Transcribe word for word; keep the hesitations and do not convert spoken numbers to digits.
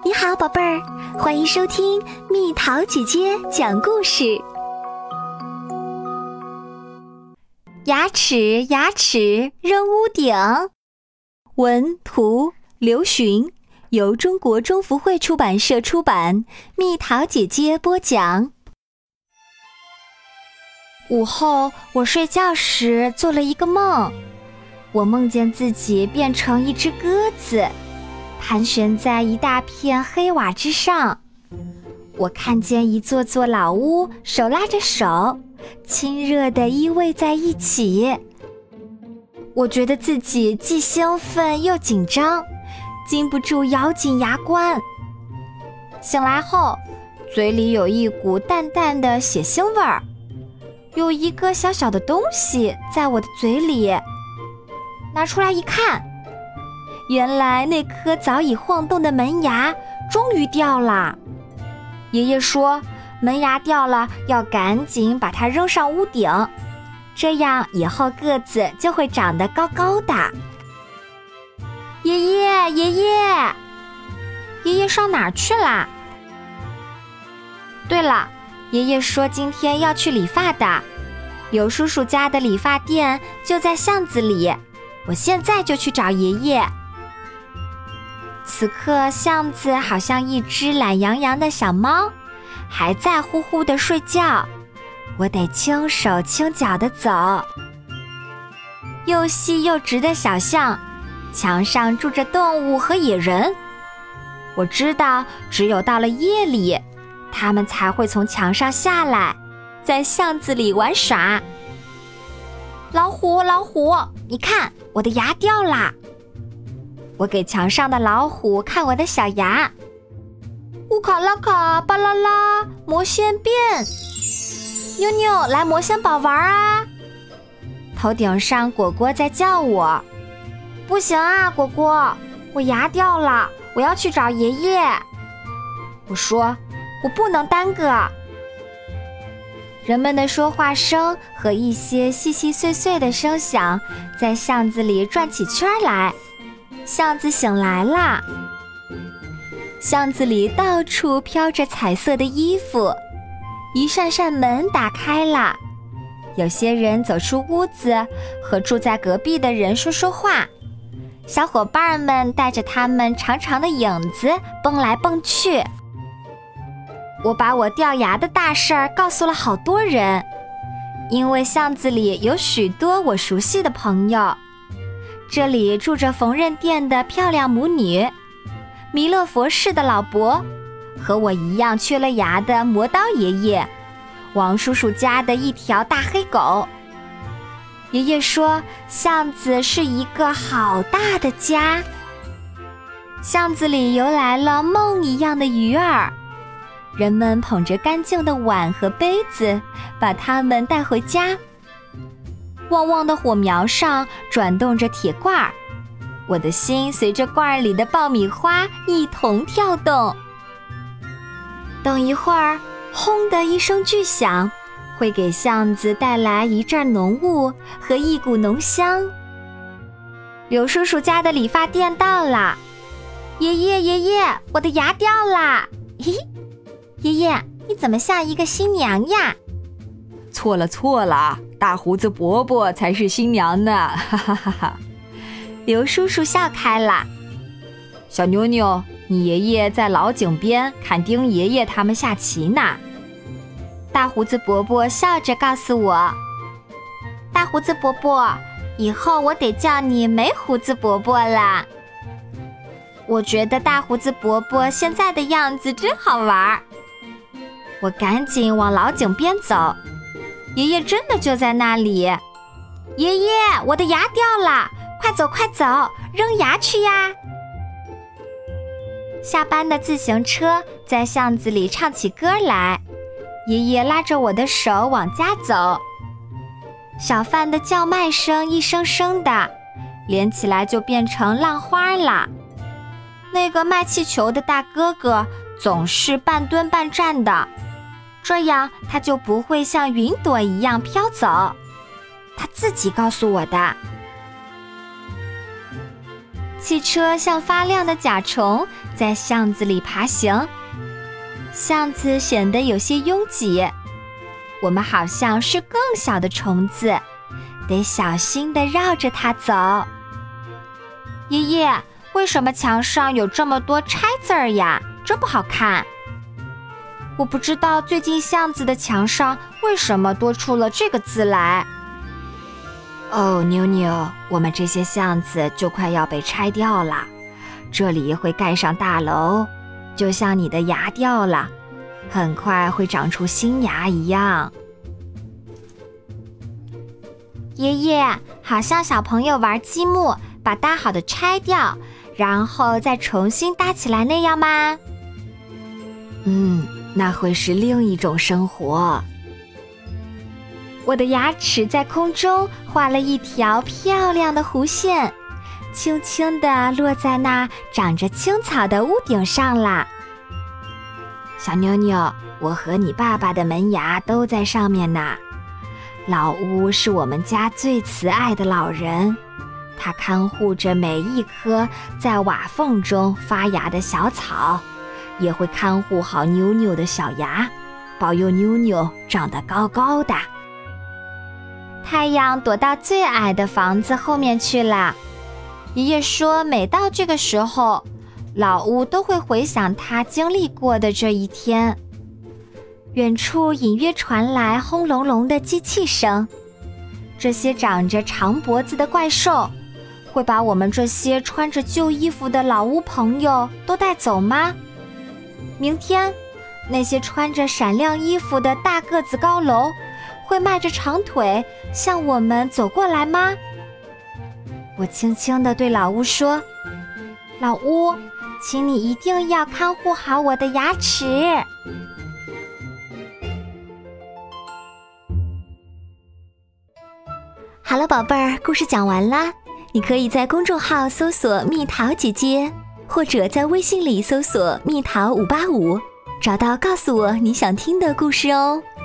你好，宝贝儿，欢迎收听蜜桃姐姐讲故事。牙齿牙齿扔屋顶，文图刘询，由中国中福会出版社出版，蜜桃姐姐播讲。午后，我睡觉时做了一个梦，我梦见自己变成一只鸽子，盘旋在一大片黑瓦之上。我看见一座座老屋手拉着手，亲热地依偎在一起。我觉得自己既兴奋又紧张，禁不住咬紧牙关。醒来后，嘴里有一股淡淡的血腥味儿，有一个小小的东西在我的嘴里。拿出来一看，原来那颗早已晃动的门牙终于掉了。爷爷说，门牙掉了要赶紧把它扔上屋顶，这样以后个子就会长得高高的。爷爷爷爷爷爷上哪儿去啦？对了，爷爷说今天要去理发的，刘叔叔家的理发店就在巷子里，我现在就去找爷爷。此刻巷子好像一只懒洋洋的小猫，还在呼呼地睡觉，我得轻手轻脚地走。又细又直的小巷，墙上住着动物和野人。我知道只有到了夜里，它们才会从墙上下来，在巷子里玩耍。老虎老虎，你看我的牙掉啦！我给墙上的老虎看我的小牙。乌卡拉卡巴啦啦，魔仙变！妞妞来魔仙堡玩啊！头顶上果果在叫我。不行啊，果果，我牙掉了，我要去找爷爷。我说，我不能耽搁。人们的说话声和一些细细碎碎的声响在巷子里转起圈来。巷子醒来了，巷子里到处飘着彩色的衣服，一扇扇门打开了，有些人走出屋子，和住在隔壁的人说说话。小伙伴们带着他们长长的影子蹦来蹦去。我把我掉牙的大事儿告诉了好多人，因为巷子里有许多我熟悉的朋友。这里住着缝纫店的漂亮母女，弥勒佛氏的老伯，和我一样缺了牙的磨刀爷爷，王叔叔家的一条大黑狗。爷爷说，巷子是一个好大的家。巷子里游来了梦一样的鱼儿，人们捧着干净的碗和杯子，把它们带回家。旺旺的火苗上转动着铁罐儿，我的心随着罐儿里的爆米花一同跳动。等一会儿，轰的一声巨响，会给巷子带来一阵浓雾和一股浓香。刘叔叔家的理发店到了。爷爷爷爷，我的牙掉啦！嘿，爷爷，你怎么像一个新娘呀？ 错了错了，大胡子伯伯才是新娘呢，哈哈哈哈！ 刘叔叔笑开了。 小妞妞，你爷爷在老井边看丁爷爷他们下棋呢。 大胡子伯伯笑着告诉我。大胡子伯伯，以后我得叫你没胡子伯伯了。我觉得大胡子伯伯现在的样子真好玩。我赶紧往老井边走，爷爷真的就在那里。爷爷，我的牙掉了，快走快走，扔牙去呀！下班的自行车在巷子里唱起歌来，爷爷拉着我的手往家走。小贩的叫卖声一声声的，连起来就变成浪花了。那个卖气球的大哥哥总是半蹲半站的，这样他就不会像云朵一样飘走。他自己告诉我的。 汽车像发亮的甲虫，在巷子里爬行。巷子显得有些拥挤，我们好像是更小的虫子，得小心地绕着它走。爷爷，为什么墙上有这么多拆字儿呀？真不好看。我不知道最近巷子的墙上为什么多出了这个字来。 哦，妞妞，我们这些巷子就快要被拆掉了，这里会盖上大楼，就像你的牙掉了，很快会长出新牙一样。 爷爷，好像小朋友玩积木，把搭好的拆掉，然后再重新搭起来那样吗？ 嗯，那会是另一种生活。 我的牙齿在空中画了一条漂亮的弧线，轻轻地落在那长着青草的屋顶上啦。 小妞妞，我和你爸爸的门牙都在上面呢。老屋是我们家最慈爱的老人，他看护着每一颗在瓦缝中发芽的小草，也会看护好妞妞的小牙，保佑妞妞长得高高的。 太阳躲到最矮的房子后面去了。爷爷说，每到这个时候，老屋都会回想他经历过的这一天。远处隐约传来轰隆隆的机器声，这些长着长脖子的怪兽会把我们这些穿着旧衣服的老屋朋友都带走吗？明天，那些穿着闪亮衣服的大个子高楼会迈着长腿向我们走过来吗？我轻轻地对老屋说，老屋，请你一定要看护好我的牙齿。好了，宝贝儿，故事讲完啦。你可以在公众号搜索蜜桃姐姐，或者在微信里搜索蜜桃五八五，找到告诉我你想听的故事哦。